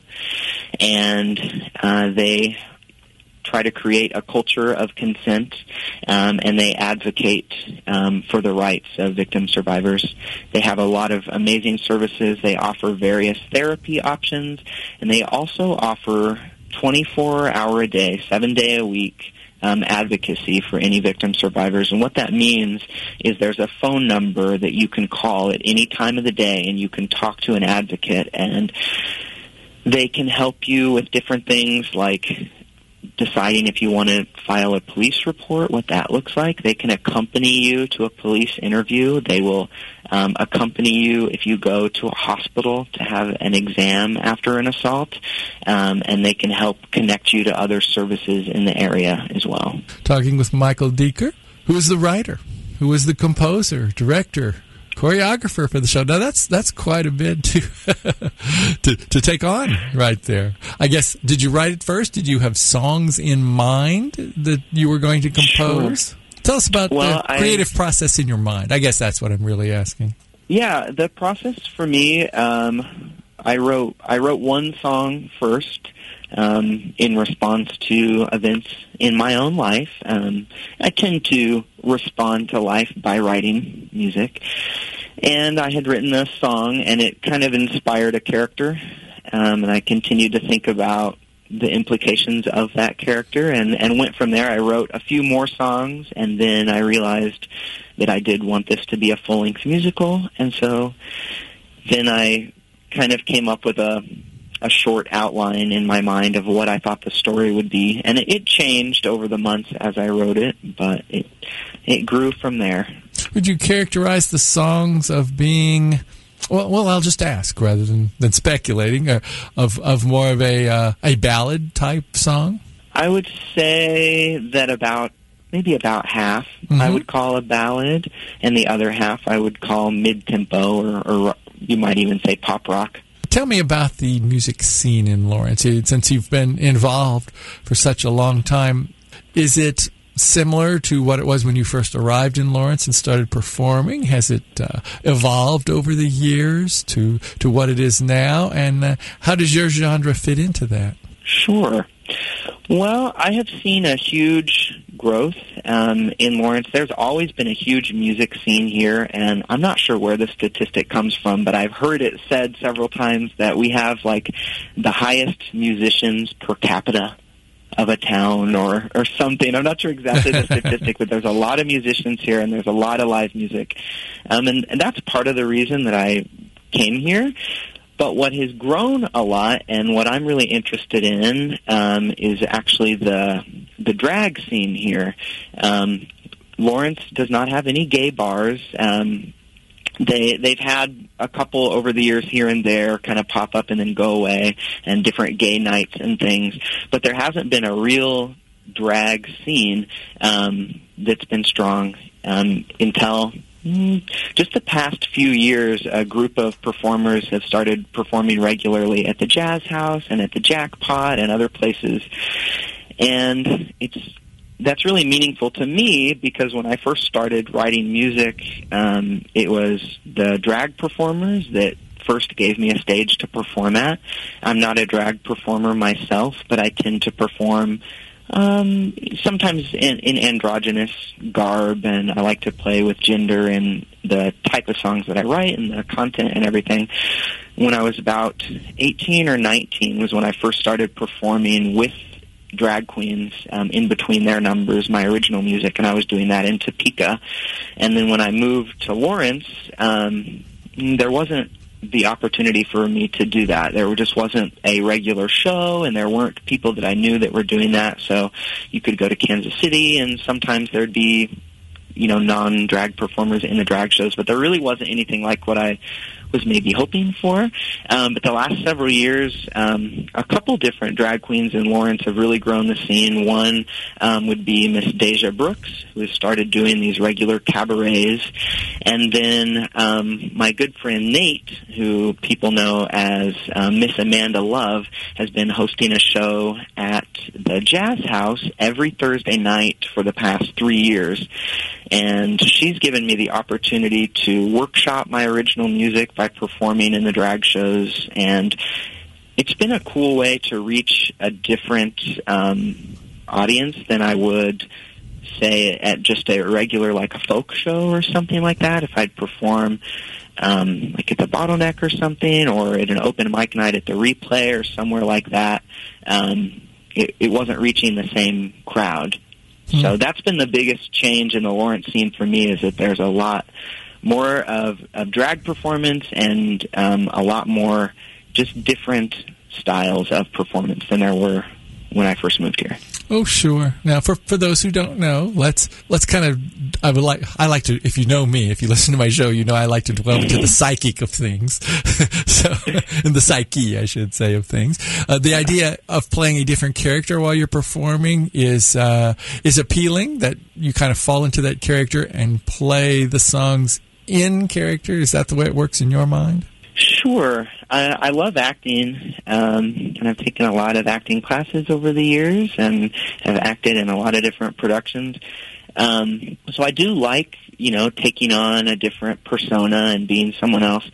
and uh, they try to create a culture of consent, um, and they advocate um, for the rights of victim survivors. They have a lot of amazing services. They offer various therapy options, and they also offer twenty-four hour a day, seven day a week um, advocacy for any victim survivors. And what that means is there's a phone number that you can call at any time of the day, and you can talk to an advocate, and they can help you with different things like deciding if you want to file a police report, what that looks like. They can accompany you to a police interview. They will um, accompany you if you go to a hospital to have an exam after an assault, um, and they can help connect you to other services in the area as well. Talking with Michael Decker, who is the writer, who is the composer, director, choreographer for the show. Now that's that's quite a bit to to to take on right there. I guess, did you write it first? Did you have songs in mind that you were going to compose? Sure. Tell us about well, the creative I, process in your mind. I guess that's what I'm really asking. Yeah, the process for me, um, I wrote I wrote one song first. Um, in response to events in my own life. Um, I tend to respond to life by writing music. And I had written this song, and it kind of inspired a character. Um, and I continued to think about the implications of that character, and, and went from there. I wrote a few more songs, and then I realized that I did want this to be a full-length musical. And so then I kind of came up with a a short outline in my mind of what I thought the story would be. And it, it changed over the months as I wrote it, but it it grew from there. Would you characterize the songs of being, well, well I'll just ask rather than, than speculating, uh, of, of more of a, uh, a ballad-type song? I would say that about, maybe about half mm-hmm. I would call a ballad, and the other half I would call mid-tempo, or, or you might even say pop rock. Tell me about the music scene in Lawrence. Since you've been involved for such a long time, is it similar to what it was when you first arrived in Lawrence and started performing? Has it uh, evolved over the years to, to what it is now? And uh, how does your genre fit into that? Sure. Well, I have seen a huge growth um, in Lawrence. There's always been a huge music scene here, and I'm not sure where the statistic comes from, but I've heard it said several times that we have like the highest musicians per capita of a town or, or something. I'm not sure exactly the statistic, but there's a lot of musicians here, and there's a lot of live music. Um, and, and that's part of the reason that I came here. But what has grown a lot, and what I'm really interested in, um, is actually the the drag scene here. Um, Lawrence does not have any gay bars. Um, they they've had a couple over the years here and there, kind of pop up and then go away, and different gay nights and things. But there hasn't been a real drag scene um, that's been strong um, until just the past few years. A group of performers have started performing regularly at the Jazz House and at the Jackpot and other places. And it's that's really meaningful to me because when I first started writing music, um, it was the drag performers that first gave me a stage to perform at. I'm not a drag performer myself, but I tend to perform Um, sometimes in, in androgynous garb, and I like to play with gender and the type of songs that I write and the content and everything. When I was about eighteen or nineteen was when I first started performing with drag queens um, in between their numbers, my original music, and I was doing that in Topeka. And then when I moved to Lawrence, um, there wasn't the opportunity for me to do that. There just wasn't a regular show, and there weren't people that I knew that were doing that. So you could go to Kansas City, and sometimes there'd be, you know, non-drag performers in the drag shows, but there really wasn't anything like what I was maybe hoping for. Um, but the last several years, um, a couple different drag queens in Lawrence have really grown the scene. One um, would be Miss Deja Brooks, who has started doing these regular cabarets. And then um, my good friend Nate, who people know as uh, Miss Amanda Love, has been hosting a show at the Jazz House every Thursday night for the past three years. And she's given me the opportunity to workshop my original music by performing in the drag shows. And it's been a cool way to reach a different um, audience than I would, say, at just a regular, like a folk show or something like that. If I'd perform um, like at the Bottleneck or something, or at an open mic night at the Replay or somewhere like that, um, it, it wasn't reaching the same crowd. So that's been the biggest change in the Lawrence scene for me, is that there's a lot more of, of drag performance and um, a lot more just different styles of performance than there were when I first moved here. Oh, sure. Now, for for those who don't know, let's let's kind of. I would like. I like to. If you know me, if you listen to my show, you know I like to dwell into the psychic of things. So, in the psyche, I should say, of things. Uh, the idea of playing a different character while you're performing is uh, is appealing. That you kind of fall into that character and play the songs in character. Is that the way it works in your mind? Sure. I, I love acting, um, and I've taken a lot of acting classes over the years and have acted in a lot of different productions. Um, so I do like, you know, taking on a different persona and being someone else.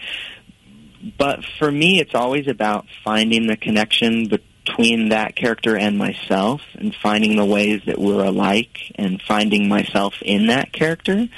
But for me, it's always about finding the connection between that character and myself, and finding the ways that we're alike, and finding myself in that character.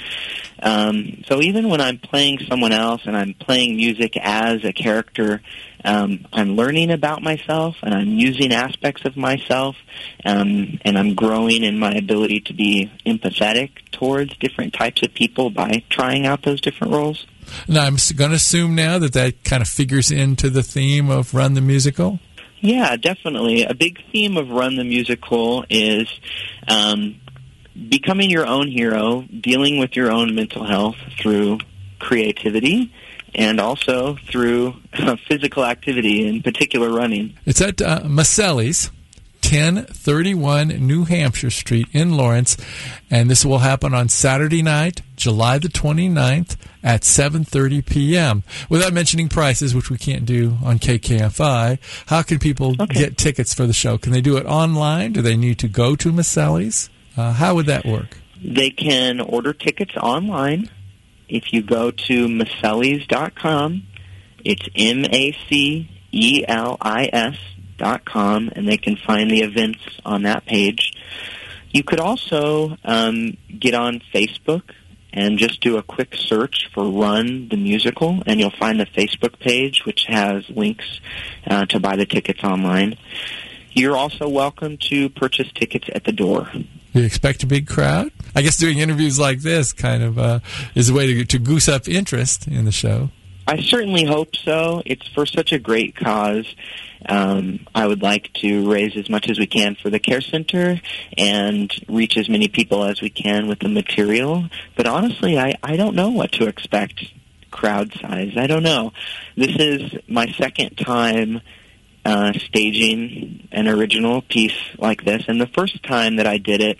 Um, so even when I'm playing someone else and I'm playing music as a character, um, I'm learning about myself, and I'm using aspects of myself, um, and I'm growing in my ability to be empathetic towards different types of people by trying out those different roles. Now, I'm going to assume now that that kind of figures into the theme of Run the Musical? Yeah, definitely. A big theme of Run the Musical is um, becoming your own hero, dealing with your own mental health through creativity, and also through uh, physical activity, in particular running. It's at uh, Maselli's, ten thirty-one New Hampshire Street in Lawrence, and this will happen on Saturday night, July the twenty-ninth at seven thirty p.m. Without mentioning prices, which we can't do on K K F I, how can people okay. get tickets for the show? Can they do it online? Do they need to go to Maselli's? Uh, how would that work? They can order tickets online. If you go to Masellis dot com, it's M A C E L I S dot com, and they can find the events on that page. You could also um, get on Facebook and just do a quick search for Run the Musical, and you'll find the Facebook page, which has links uh, to buy the tickets online. You're also welcome to purchase tickets at the door. You expect a big crowd? I guess doing interviews like this kind of uh, is a way to, to goose up interest in the show. I certainly hope so. It's for such a great cause. Um, I would like to raise as much as we can for the Care Center and reach as many people as we can with the material. But honestly, I, I don't know what to expect crowd size. I don't know. This is my second time uh, staging an original piece like this. And the first time that I did it,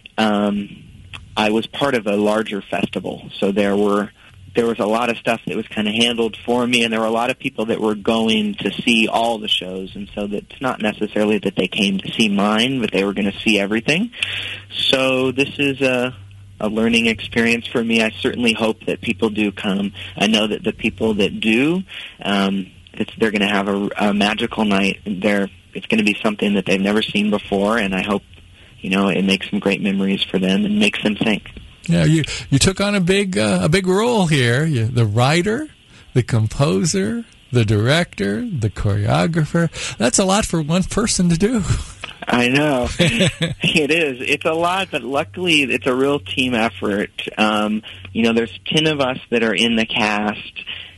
um, I was part of a larger festival. So there were there was a lot of stuff that was kind of handled for me, and there were a lot of people that were going to see all the shows, and so that it's not necessarily that they came to see mine, but they were going to see everything. So this is a, a learning experience for me. I certainly hope that people do come. I know that the people that do, um, it's, they're going to have a, a magical night. They're, it's going to be something that they've never seen before, and I hope you know, it makes some great memories for them and makes them think. Yeah, you you took on a big uh, a big role here. You, the writer, the composer, the director, the choreographer. That's a lot for one person to do. I know. It is. It's a lot, but luckily it's a real team effort. Um, you know, there's ten of us that are in the cast,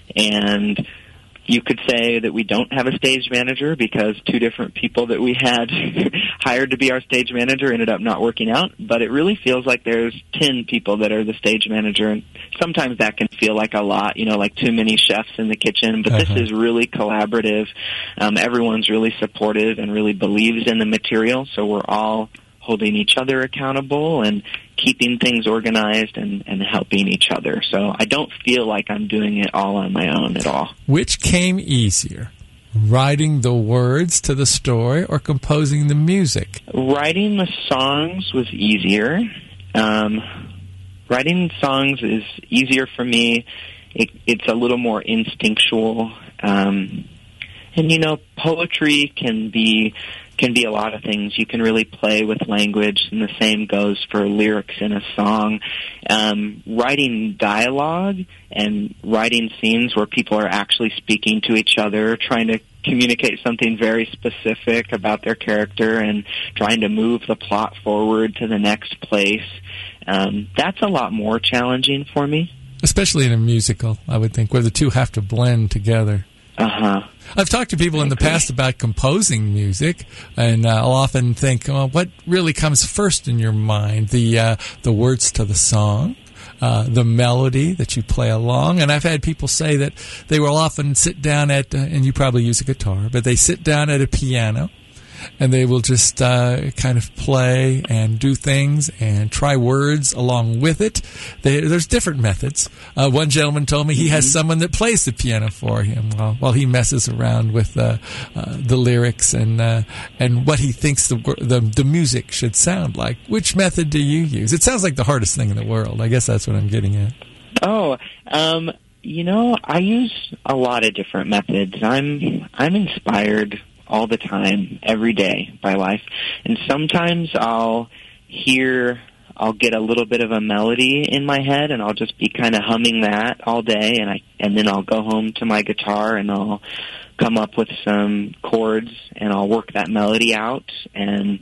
and you could say that we don't have a stage manager because two different people that we had hired to be our stage manager ended up not working out. But it really feels like there's ten people that are the stage manager, and sometimes that can feel like a lot, you know, like too many chefs in the kitchen. But uh-huh. This is really collaborative. Um, everyone's really supportive and really believes in the material, so we're all holding each other accountable and keeping things organized and, and helping each other. So I don't feel like I'm doing it all on my own at all. Which came easier, writing the words to the story or composing the music? Writing the songs was easier. Um, writing songs is easier for me. It, it's a little more instinctual. Um, and, you know, poetry can be... can be a lot of things. You can really play with language, and the same goes for lyrics in a song. Um, writing dialogue and writing scenes where people are actually speaking to each other, trying to communicate something very specific about their character and trying to move the plot forward to the next place, um, that's a lot more challenging for me. Especially in a musical, I would think, where the two have to blend together. Uh-huh. I've talked to people in the past about composing music, and uh, I'll often think, well, what really comes first in your mind? The uh, the words to the song, uh, the melody that you play along. And I've had people say that they will often sit down at, uh, and you probably use a guitar, but they sit down at a piano, and they will just uh, kind of play and do things and try words along with it. They, there's different methods. Uh, one gentleman told me he has someone that plays the piano for him while, while he messes around with uh, uh, the lyrics and uh, and what he thinks the, the the music should sound like. Which method do you use? It sounds like the hardest thing in the world. I guess that's what I'm getting at. Oh, um, you know, I use a lot of different methods. I'm I'm inspired all the time, every day by life. And sometimes I'll hear, I'll get a little bit of a melody in my head, and I'll just be kind of humming that all day, and I and then I'll go home to my guitar, and I'll come up with some chords, and I'll work that melody out, and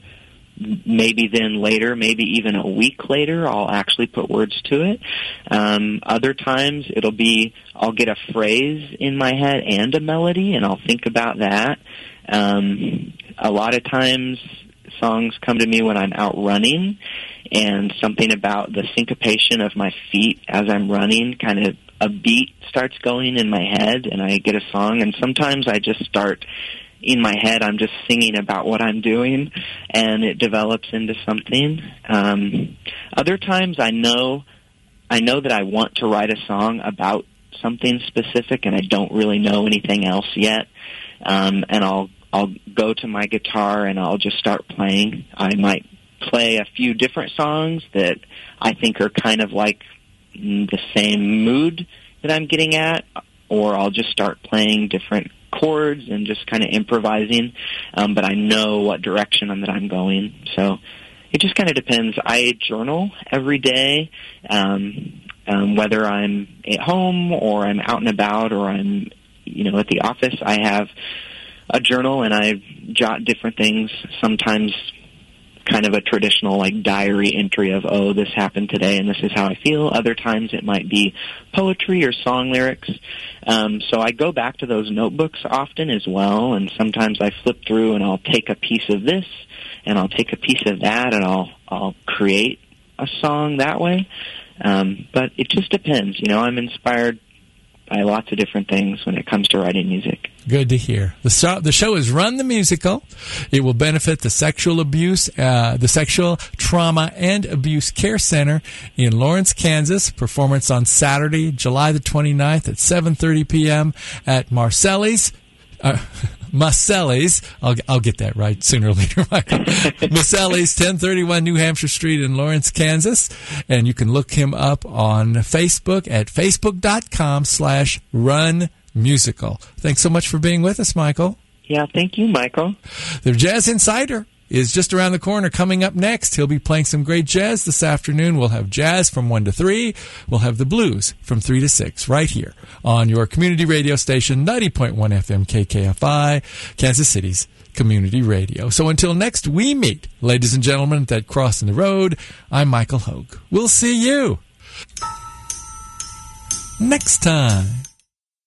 maybe then later, maybe even a week later, I'll actually put words to it. Um, other times, it'll be, I'll get a phrase in my head and a melody, and I'll think about that. Um, a lot of times songs come to me when I'm out running, and something about the syncopation of my feet as I'm running, kind of a beat starts going in my head, and I get a song. And sometimes I just start in my head, I'm just singing about what I'm doing, and it develops into something. Um, other times I know, I know that I want to write a song about something specific, and I don't really know anything else yet. Um, and I'll I'll go to my guitar and I'll just start playing. I might play a few different songs that I think are kind of like the same mood that I'm getting at, or I'll just start playing different chords and just kind of improvising, um, but I know what direction that I'm going. So it just kind of depends. I journal every day, um, um, whether I'm at home or I'm out and about or I'm, you know, at the office. I have a journal, and I jot different things, sometimes kind of a traditional like diary entry of, oh, this happened today and this is how I feel. Other times it might be poetry or song lyrics. Um, so I go back to those notebooks often as well, and sometimes I flip through and I'll take a piece of this and I'll take a piece of that, and I'll I'll create a song that way. Um, but it just depends. You know, I'm inspired by lots of different things when it comes to writing music. Good to hear. The show, the show is Run the Musical. It will benefit the Sexual Abuse, uh, the Sexual Trauma and Abuse Care Center in Lawrence, Kansas. Performance on Saturday, July the twenty-ninth at seven thirty p.m. at Marcelli's. Uh, Maselli's, I'll I'll get that right sooner or later, Michael. Maselli's, ten thirty-one New Hampshire Street in Lawrence, Kansas, and you can look him up on Facebook at facebook.com slash run musical. Thanks so much for being with us, Michael. Yeah, thank you, Michael. The Jazz Insider is just around the corner. Coming up next, he'll be playing some great jazz this afternoon. We'll have jazz from one to three. We'll have the blues from three to six right here on your community radio station, ninety point one F M K K F I, Kansas City's Community Radio. So until next we meet, ladies and gentlemen, at that crossing the road, I'm Michael Hogue. We'll see you next time.